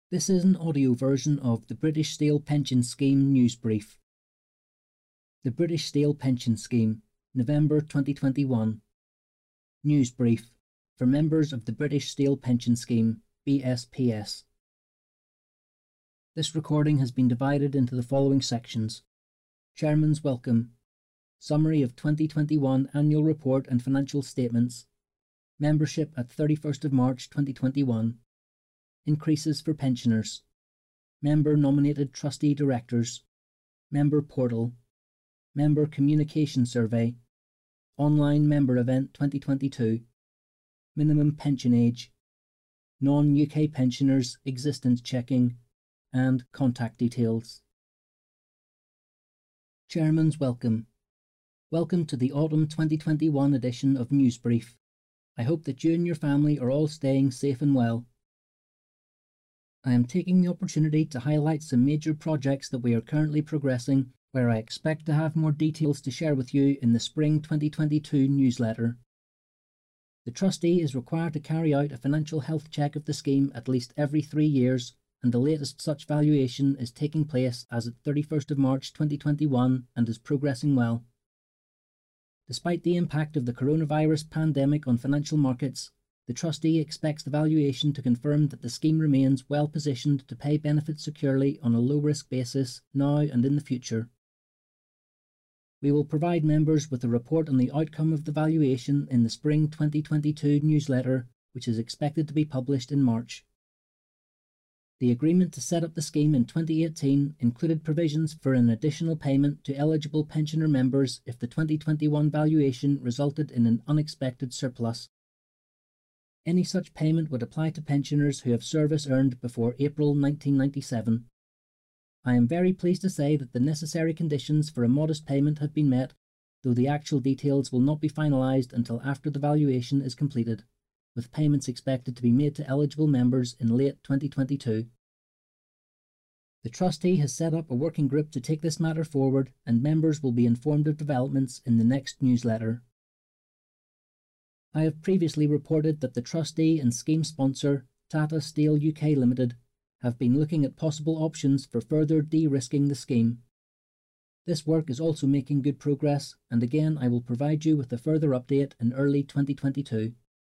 This is an audio version of the British Steel Pension Scheme News Brief. The British Steel Pension Scheme, November 2021. News Brief for members of the British Steel Pension Scheme, BSPS. This recording has been divided into the following sections: Chairman's Welcome, Summary of 2021 Annual Report and Financial Statements, Membership at 31st of March 2021, Increases for Pensioners, Member-Nominated Trustee Directors, Member Portal, Member Communication Survey, Online Member Event 2022, Minimum Pension Age, Non-UK Pensioners Existence Checking, and Contact Details. Chairman's Welcome. Welcome to the Autumn 2021 edition of News Brief. I hope that you and your family are all staying safe and well. I am taking the opportunity to highlight some major projects that we are currently progressing, where I expect to have more details to share with you in the Spring 2022 newsletter. The trustee is required to carry out a financial health check of the scheme at least every 3 years, and the latest such valuation is taking place as at 31st of March 2021 and is progressing well. Despite the impact of the coronavirus pandemic on financial markets, the trustee expects the valuation to confirm that the scheme remains well positioned to pay benefits securely on a low-risk basis now and in the future. We will provide members with a report on the outcome of the valuation in the Spring 2022 newsletter, which is expected to be published in March. The agreement to set up the scheme in 2018 included provisions for an additional payment to eligible pensioner members if the 2021 valuation resulted in an unexpected surplus. Any such payment would apply to pensioners who have service earned before April 1997. I am very pleased to say that the necessary conditions for a modest payment have been met, though the actual details will not be finalised until after the valuation is completed, with payments expected to be made to eligible members in late 2022. The trustee has set up a working group to take this matter forward, and members will be informed of developments in the next newsletter. I have previously reported that the trustee and scheme sponsor, Tata Steel UK Limited, have been looking at possible options for further de-risking the scheme. This work is also making good progress, and again I will provide you with a further update in early 2022.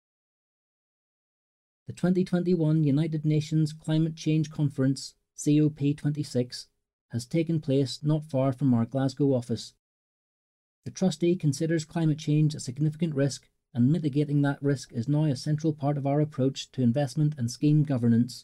The 2021 United Nations Climate Change Conference, COP26, has taken place not far from our Glasgow office. The trustee considers climate change a significant risk, and mitigating that risk is now a central part of our approach to investment and scheme governance.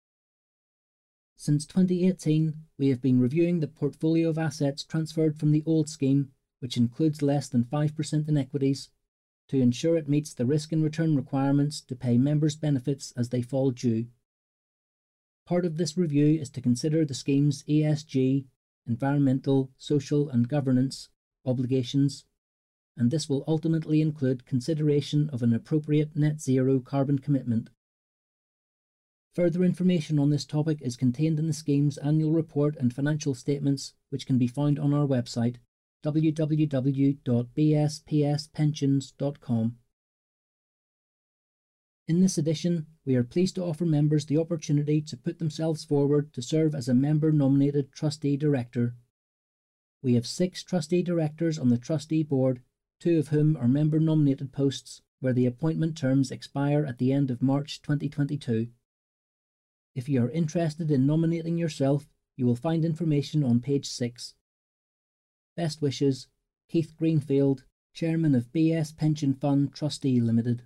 Since 2018, we have been reviewing the portfolio of assets transferred from the old scheme, which includes less than 5% in equities, to ensure it meets the risk and return requirements to pay members' benefits as they fall due. Part of this review is to consider the scheme's ESG, environmental, social and governance, obligations, and this will ultimately include consideration of an appropriate net zero carbon commitment. Further information on this topic is contained in the scheme's annual report and financial statements, which can be found on our website, www.bspspensions.com. In this edition, we are pleased to offer members the opportunity to put themselves forward to serve as a member-nominated trustee director. We have 6 trustee directors on the trustee board, 2 of whom are member-nominated posts, where the appointment terms expire at the end of March 2022. If you are interested in nominating yourself, you will find information on page 6. Best wishes, Keith Greenfield, Chairman of BS Pension Fund Trustee Limited.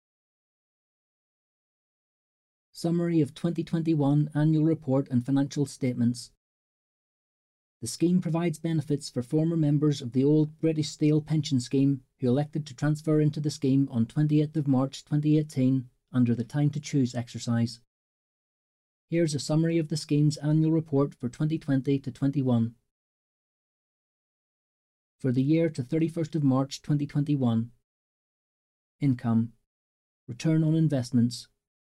Summary of 2021 Annual Report and Financial Statements. The scheme provides benefits for former members of the old British Steel Pension Scheme who elected to transfer into the scheme on 28th of March 2018 under the Time to Choose exercise. Here's a summary of the scheme's annual report for 2020 to 21. For the year to 31st of March 2021. Income. Return on investments.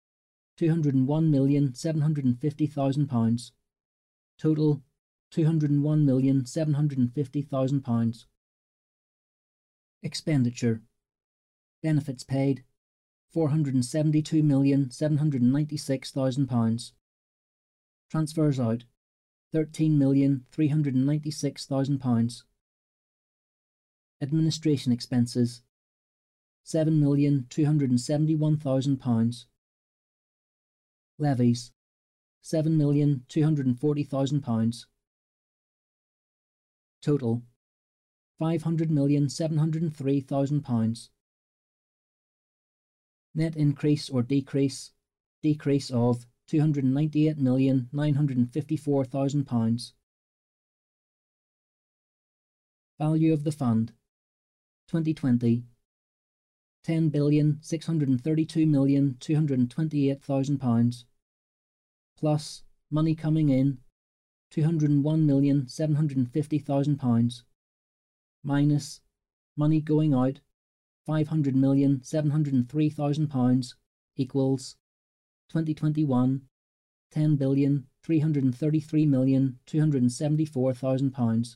£201,750,000. Total £201,750,000. Expenditure. Benefits paid £472,796,000. Transfers out £13,396,000. Administration expenses £7,271,000. Levies £7,240,000. Total £500,703,000. Net increase or decrease of £298,954,000. Value of the fund 2020 £10,632,228,000 plus money coming in £201,750,000 minus money going out £500,703,000 equals 2021 £10,333,274,000.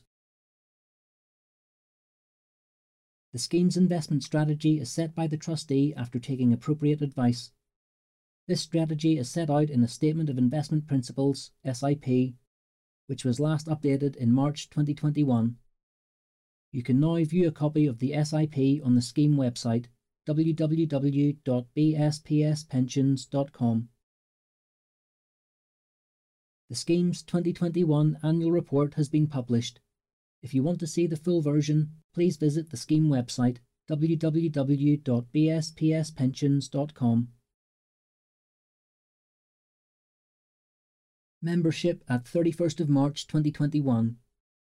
The scheme's investment strategy is set by the trustee after taking appropriate advice. This strategy is set out in a Statement of Investment Principles (SIP), which was last updated in March 2021. You can now view a copy of the SIP on the scheme website www.bspspensions.com. The scheme's 2021 annual report has been published. If you want to see the full version, please visit the scheme website www.bspspensions.com. Membership at 31st of March 2021.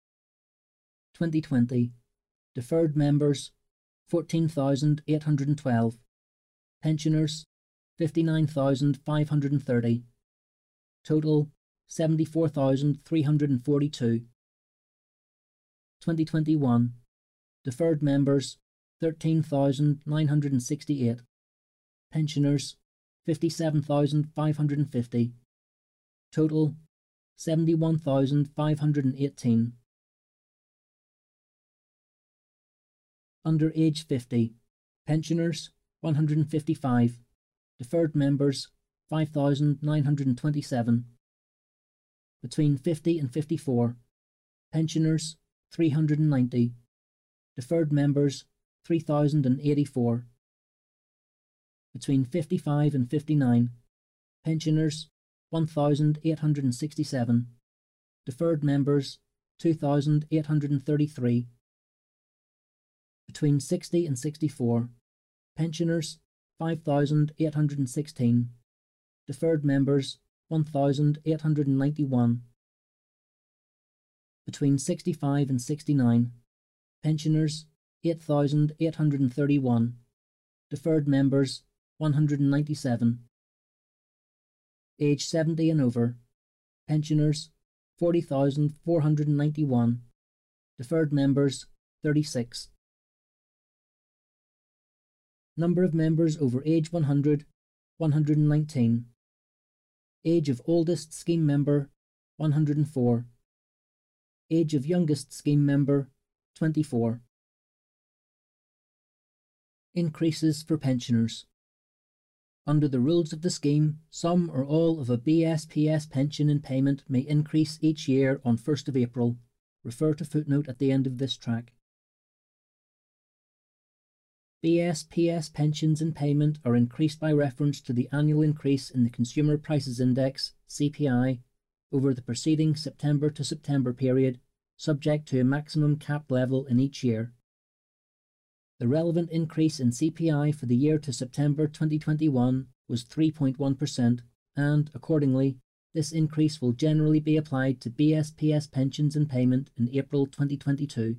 2020. Deferred members 14,812. Pensioners 59,530. Total 74,342. 2021. Deferred members 13,968. Pensioners 57,550. Total 71,518. Under age 50. Pensioners 155. Deferred members 5,927. Between 50 and 54. Pensioners 390. Deferred members 3,084. Between 55 and 59. Pensioners 1,867. Deferred members 2,833. Between 60 and 64. Pensioners 5,816. Deferred members 1,891. Between 65 and 69. Pensioners 8,831. Deferred members 197. Age 70 and over. Pensioners 40,491. Deferred members 36. Number of members over age 100, 119. Age of oldest scheme member 104. Age of youngest scheme member 24. Increases for pensioners. Under the rules of the scheme, some or all of a BSPS pension in payment may increase each year on 1st of April. Refer to footnote at the end of this track. BSPS pensions in payment are increased by reference to the annual increase in the Consumer Prices Index, CPI, over the preceding September to September period, subject to a maximum cap level in each year. The relevant increase in CPI for the year to September 2021 was 3.1%, and, accordingly, this increase will generally be applied to BSPS pensions in payment in April 2022.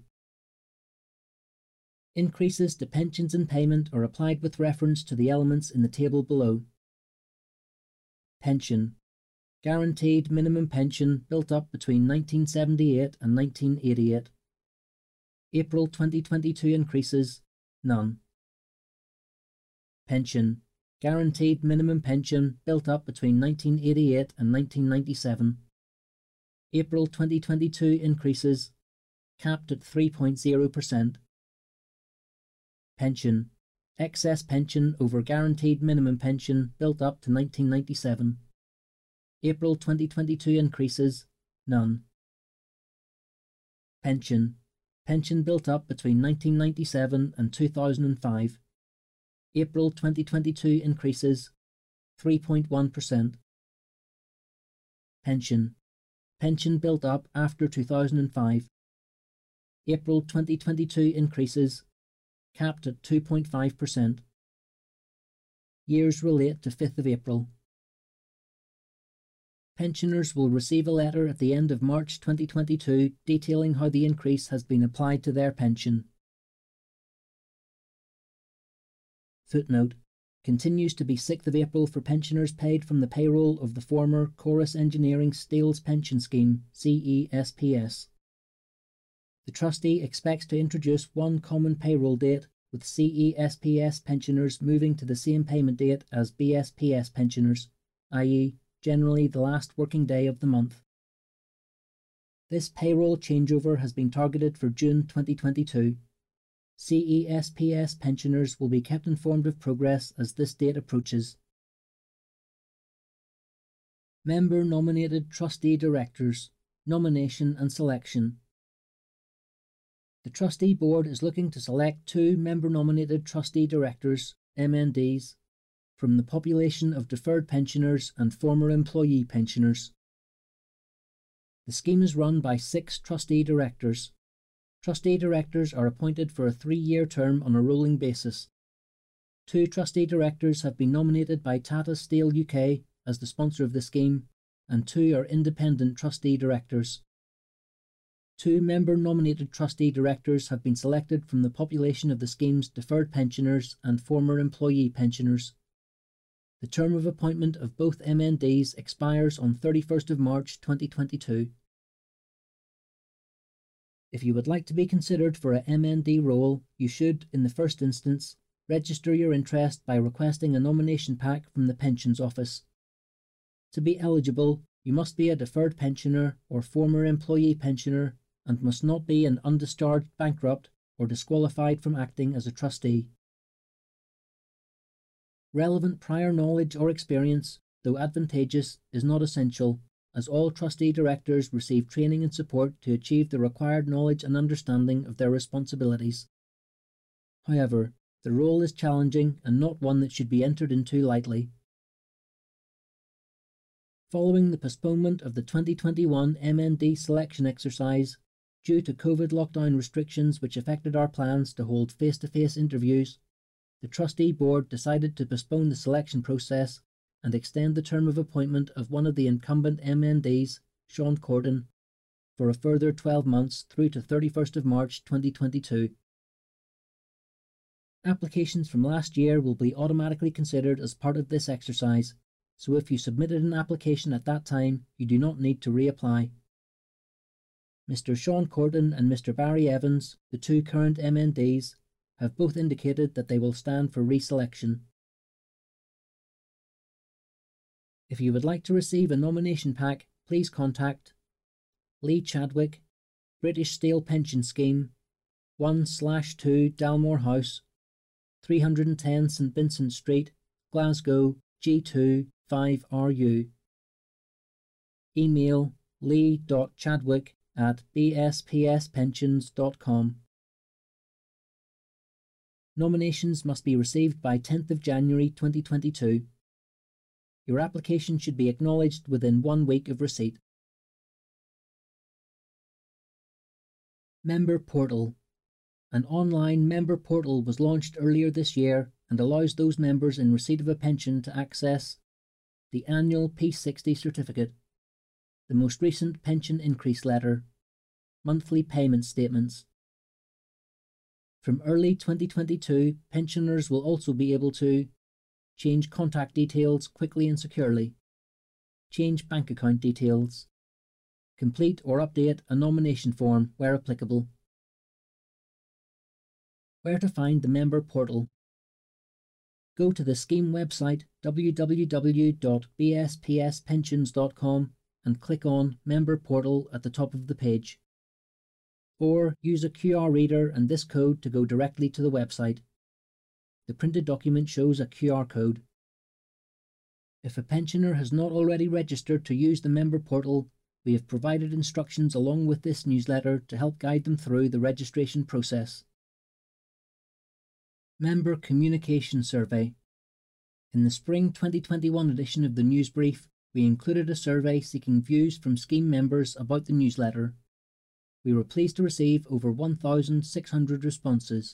Increases to pensions in payment are applied with reference to the elements in the table below. Pension. Guaranteed minimum pension built up between 1978 and 1988. April 2022 increases, none. Pension. Guaranteed minimum pension built up between 1988 and 1997. April 2022 increases, capped at 3.0%. Pension. Excess pension over guaranteed minimum pension built up to 1997. April 2022 increases, none. Pension. Pension built up between 1997 and 2005. April 2022 increases, 3.1%. Pension. Pension built up after 2005. April 2022 increases, capped at 2.5%. Years relate to 5th of April. Pensioners will receive a letter at the end of March 2022 detailing how the increase has been applied to their pension. Footnote: continues to be 6th of April for pensioners paid from the payroll of the former Chorus Engineering Stales Pension Scheme, CESPS. The trustee expects to introduce one common payroll date, with CESPS pensioners moving to the same payment date as BSPS pensioners, i.e., generally the last working day of the month. This payroll changeover has been targeted for June 2022. CESPS pensioners will be kept informed of progress as this date approaches. Member-nominated trustee directors, nomination and selection. The trustee board is looking to select 2 member-nominated trustee directors, MNDs, from the population of deferred pensioners and former employee pensioners. The scheme is run by 6 trustee directors. Trustee directors are appointed for a 3-year term on a rolling basis. 2 trustee directors have been nominated by Tata Steel UK as the sponsor of the scheme, and 2 are independent trustee directors. 2 member-nominated trustee directors have been selected from the population of the scheme's deferred pensioners and former employee pensioners. The term of appointment of both MNDs expires on 31st of March 2022. If you would like to be considered for a MND role, you should, in the first instance, register your interest by requesting a nomination pack from the Pensions Office. To be eligible, you must be a deferred pensioner or former employee pensioner and must not be an undischarged bankrupt or disqualified from acting as a trustee. Relevant prior knowledge or experience, though advantageous, is not essential, as all trustee directors receive training and support to achieve the required knowledge and understanding of their responsibilities. However, the role is challenging and not one that should be entered into lightly. Following the postponement of the 2021 MND selection exercise, due to COVID lockdown restrictions which affected our plans to hold face-to-face interviews, the trustee board decided to postpone the selection process and extend the term of appointment of one of the incumbent MNDs, Sean Corden, for a further 12 months through to 31st of March 2022. Applications from last year will be automatically considered as part of this exercise, so if you submitted an application at that time, you do not need to reapply. Mr. Sean Corden and Mr. Barry Evans, the 2 current MNDs, have both indicated that they will stand for reselection. If you would like to receive a nomination pack, please contact Lee Chadwick, British Steel Pension Scheme, 1/2 Dalmore House, 310 St Vincent Street, Glasgow, G2 5RU. Email lee.chadwick@bspspensions.com. Nominations must be received by 10th of January 2022. Your application should be acknowledged within 1 week of receipt. Member Portal. An online member portal was launched earlier this year and allows those members in receipt of a pension to access the annual P60 certificate, the most recent pension increase letter, monthly payment statements. From early 2022, pensioners will also be able to change contact details quickly and securely, change bank account details, complete or update a nomination form where applicable. Where to find the member portal? Go to the scheme website www.bspspensions.com and click on Member Portal at the top of the page. Or use a QR reader and this code to go directly to the website. The printed document shows a QR code. If a pensioner has not already registered to use the member portal, we have provided instructions along with this newsletter to help guide them through the registration process. Member Communication Survey. In the Spring 2021 edition of the Newsbrief, we included a survey seeking views from scheme members about the newsletter. We were pleased to receive over 1,600 responses.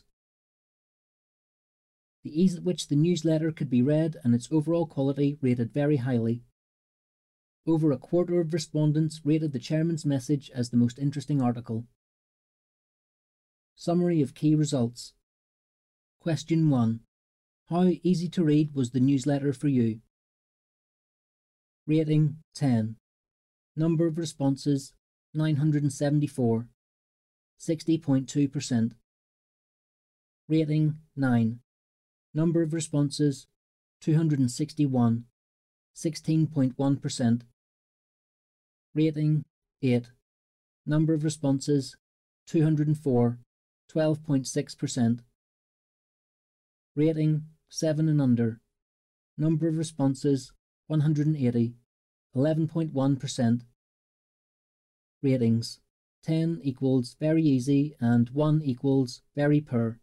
The ease at which the newsletter could be read and its overall quality rated very highly. Over a quarter of respondents rated the chairman's message as the most interesting article. Summary of key results. Question 1. How easy to read was the newsletter for you? Rating 10. Number of responses 974. 60.2%. Rating 9. Number of responses 261. 16.1%. Rating 8. Number of responses 204. 12.6%. Rating 7 and under. Number of responses 180. 11.1%. Ratings 10 equals very easy and 1 equals very poor.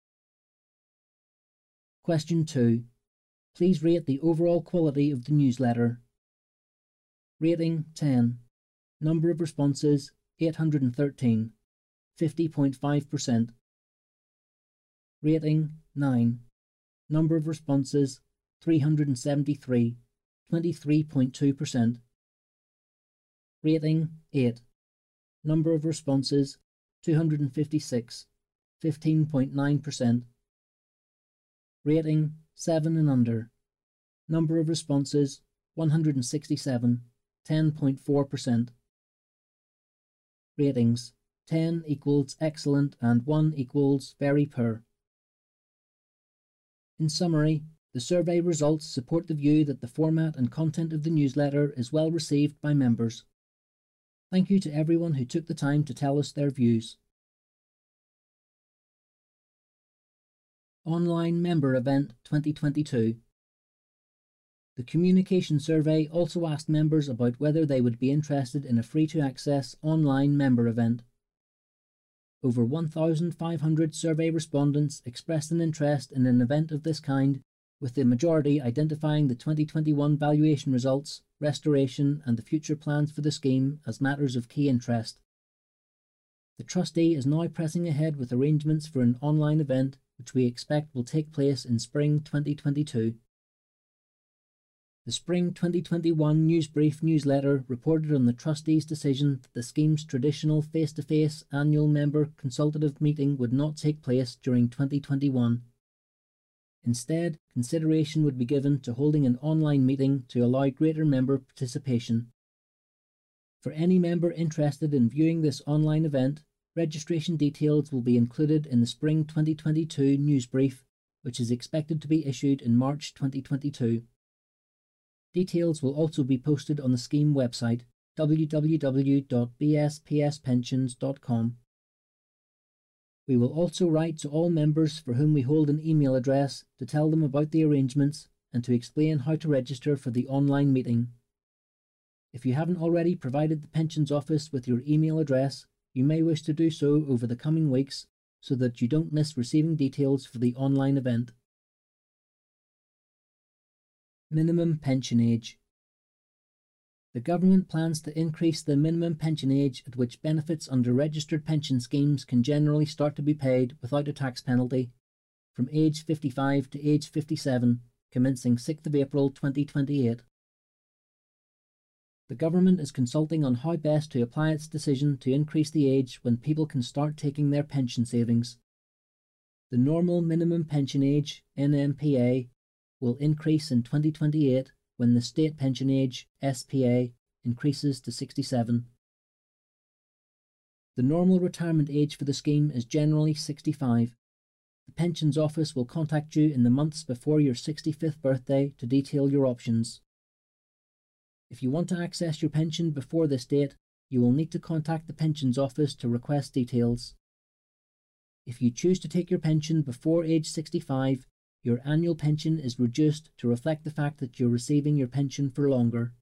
Question 2. Please rate the overall quality of the newsletter. Rating 10. Number of responses 813. 50.5%. Rating 9. Number of responses 373. 23.2%. Rating 8. Number of responses 256. 15.9%. Rating 7 and under. Number of responses 167. 10.4%. Ratings 10 equals excellent and 1 equals very poor. In summary, the survey results support the view that the format and content of the newsletter is well received by members. Thank you to everyone who took the time to tell us their views. Online Member Event 2022. The communication survey also asked members about whether they would be interested in a free-to-access online member event. Over 1,500 survey respondents expressed an interest in an event of this kind, with the majority identifying the 2021 valuation results, restoration and the future plans for the scheme as matters of key interest. The trustee is now pressing ahead with arrangements for an online event which we expect will take place in spring 2022. The Spring 2021 Newsbrief newsletter reported on the trustees' decision that the scheme's traditional face-to-face annual member consultative meeting would not take place during 2021. Instead, consideration would be given to holding an online meeting to allow greater member participation. For any member interested in viewing this online event, registration details will be included in the Spring 2022 Newsbrief, which is expected to be issued in March 2022. Details will also be posted on the scheme website, www.bspspensions.com. We will also write to all members for whom we hold an email address to tell them about the arrangements and to explain how to register for the online meeting. If you haven't already provided the Pensions Office with your email address, you may wish to do so over the coming weeks so that you don't miss receiving details for the online event. Minimum pension age. The government plans to increase the minimum pension age at which benefits under registered pension schemes can generally start to be paid without a tax penalty, from age 55 to age 57, commencing 6th of April 2028. The government is consulting on how best to apply its decision to increase the age when people can start taking their pension savings. The normal minimum pension age, NMPA, will increase in 2028 when the state pension age, SPA, increases to 67. The normal retirement age for the scheme is generally 65. The Pensions Office will contact you in the months before your 65th birthday to detail your options. If you want to access your pension before this date, you will need to contact the Pensions Office to request details. If you choose to take your pension before age 65, your annual pension is reduced to reflect the fact that you're receiving your pension for longer.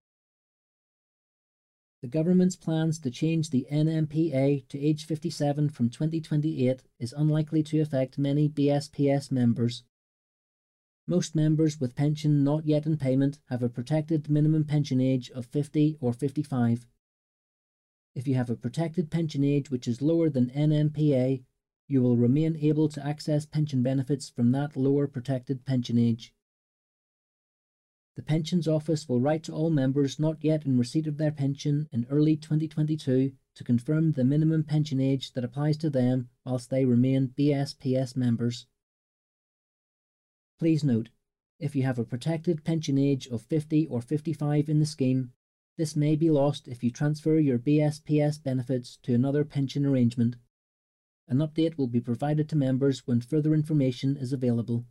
The government's plans to change the NMPA to age 57 from 2028 is unlikely to affect many BSPS members. Most members with pension not yet in payment have a protected minimum pension age of 50 or 55. If you have a protected pension age which is lower than NMPA, you will remain able to access pension benefits from that lower protected pension age. The Pensions Office will write to all members not yet in receipt of their pension in early 2022 to confirm the minimum pension age that applies to them whilst they remain BSPS members. Please note, if you have a protected pension age of 50 or 55 in the scheme, this may be lost if you transfer your BSPS benefits to another pension arrangement. An update will be provided to members when further information is available.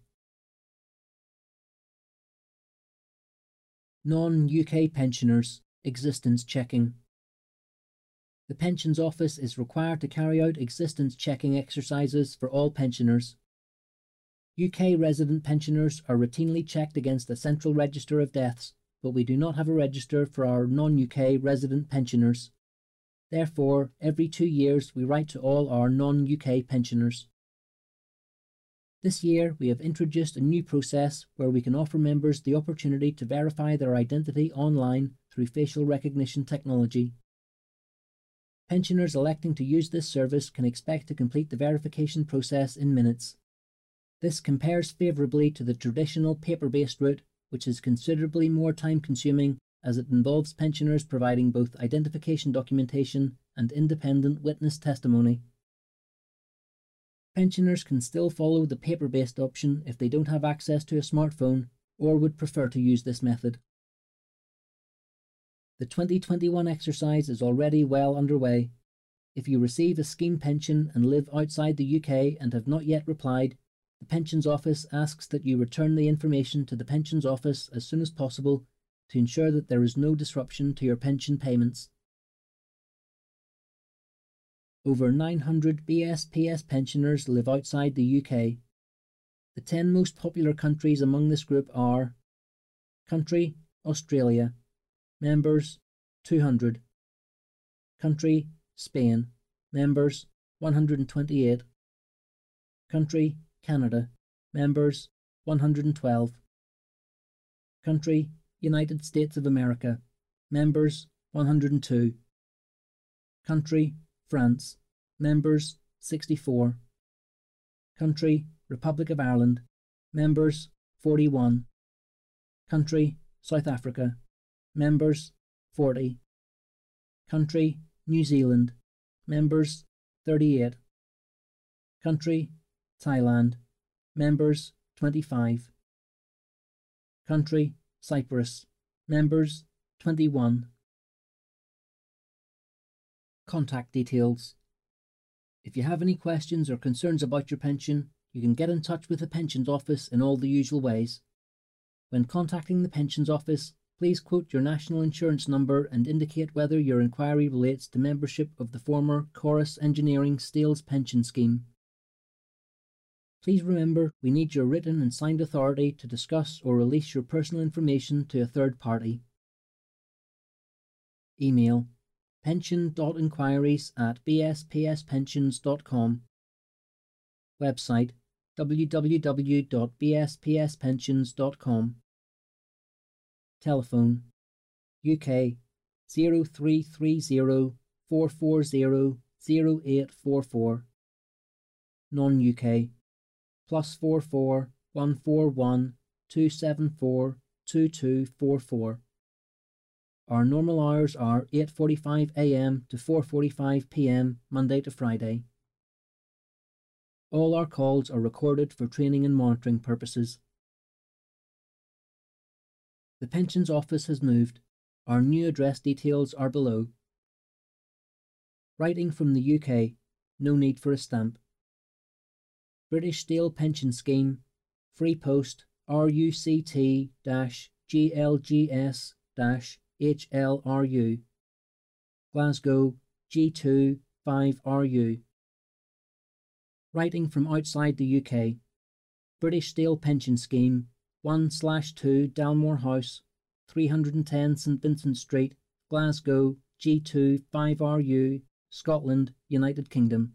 Non-UK pensioners, existence checking. The Pensions Office is required to carry out existence checking exercises for all pensioners. UK resident pensioners are routinely checked against a central register of deaths, but we do not have a register for our non-UK resident pensioners. Therefore, every 2 years we write to all our non-UK pensioners. This year we have introduced a new process where we can offer members the opportunity to verify their identity online through facial recognition technology. Pensioners electing to use this service can expect to complete the verification process in minutes. This compares favourably to the traditional paper-based route, which is considerably more time-consuming as it involves pensioners providing both identification documentation and independent witness testimony. Pensioners can still follow the paper-based option if they don't have access to a smartphone or would prefer to use this method. The 2021 exercise is already well underway. If you receive a scheme pension and live outside the UK and have not yet replied, the Pensions Office asks that you return the information to the Pensions Office as soon as possible to ensure that there is no disruption to your pension payments. Over 900 BSPS pensioners live outside the UK. The 10 most popular countries among this group are: Country, Australia. Members, 200. Country, Spain. Members, 128. Country, Canada. Members, 112. Country, United States of America. Members, 102. Country, France. Members, 64. Country, Republic of Ireland. Members, 41. Country, South Africa. Members, 40. Country, New Zealand. Members, 38. Country, Thailand. Members, 25. Country, Cyprus. Members, 21. Contact details. If you have any questions or concerns about your pension, you can get in touch with the Pensions Office in all the usual ways. When contacting the Pensions Office, please quote your national insurance number and indicate whether your inquiry relates to membership of the former Chorus Engineering Stales Pension Scheme. Please remember, we need your written and signed authority to discuss or release your personal information to a third party. Email: pension.inquiries@bspspensions.com. Website: www.bspspensions.com. Telephone: UK 0330 440 0844. Non-UK +44 141 274 2244. Our normal hours are 8:45 AM to 4:45 PM Monday to Friday. All our calls are recorded for training and monitoring purposes. The Pensions Office has moved. Our new address details are below. Writing from the UK, no need for a stamp. British Stale Pension Scheme, Free Post RUCT-GLGS-HLRU, Glasgow G2 5RU. Writing from outside the UK, British Steel Pension Scheme, 1/2 Dalmore House, 310 St Vincent Street, Glasgow, G2 5RU, Scotland, United Kingdom.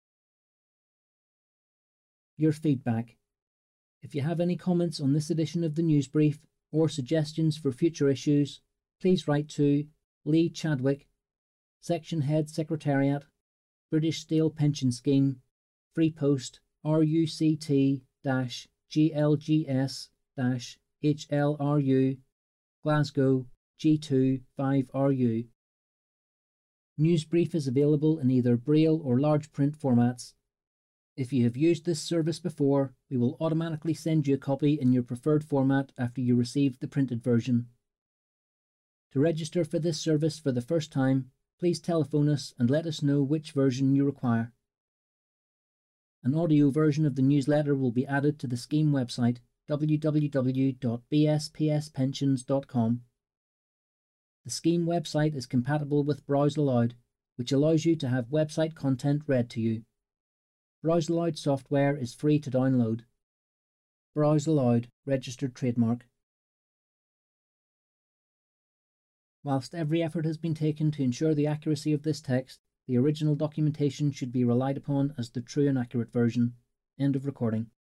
Your feedback. If you have any comments on this edition of the Newsbrief or suggestions for future issues, please write to Lee Chadwick, Section Head Secretariat, British Steel Pension Scheme, Free Post RUCT-GLGS-HLRU, Glasgow, G2 5RU. Newsbrief is available in either Braille or large print formats. If you have used this service before, we will automatically send you a copy in your preferred format after you receive the printed version. To register for this service for the first time, please telephone us and let us know which version you require. An audio version of the newsletter will be added to the scheme website, www.bspspensions.com. The scheme website is compatible with Browse Aloud, which allows you to have website content read to you. Browse Aloud software is free to download. Browse Aloud, registered trademark. Whilst every effort has been taken to ensure the accuracy of this text, the original documentation should be relied upon as the true and accurate version. End of recording.